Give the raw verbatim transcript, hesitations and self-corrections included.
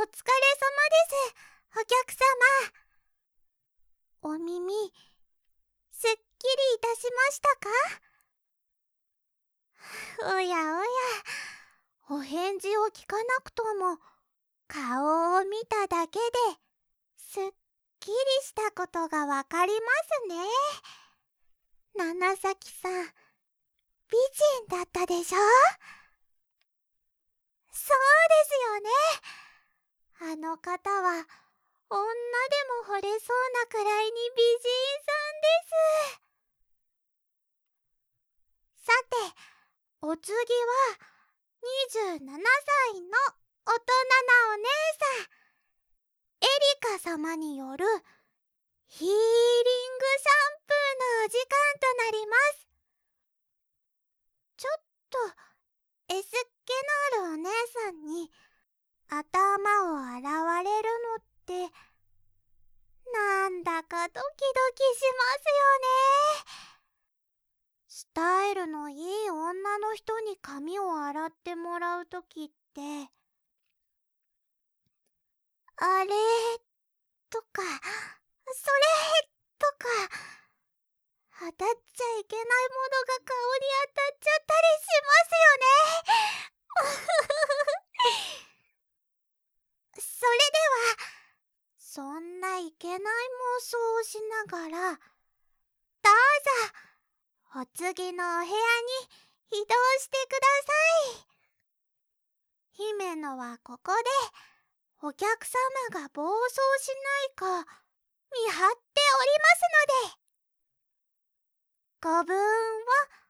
お疲れ様です、お客様。お耳、すっきりいたしましたか？おやおや、お返事を聞かなくとも、顔を見ただけですっきりしたことがわかりますね。七崎さん、美人だったでしょ？そうですよね。あの方は女でも惚れそうなくらいに美人さんです。さて、お次はにじゅうななさいの大人なお姉さん、エリカ様によるヒーリングシャンプーのお時間となります。ちょっとエスっ気のあるお姉さんに頭を洗われるのってなんだかドキドキしますよね。スタイルのいい女の人に髪を洗ってもらうときって、あれとか、それとか、当たっちゃいけないものが顔に当たっちゃったりしますよね。それでは、そんないけない妄想をしながら、どうぞ、お次のお部屋に移動してください。姫野はここでお客様が暴走しないか見張っておりますので、ご武運を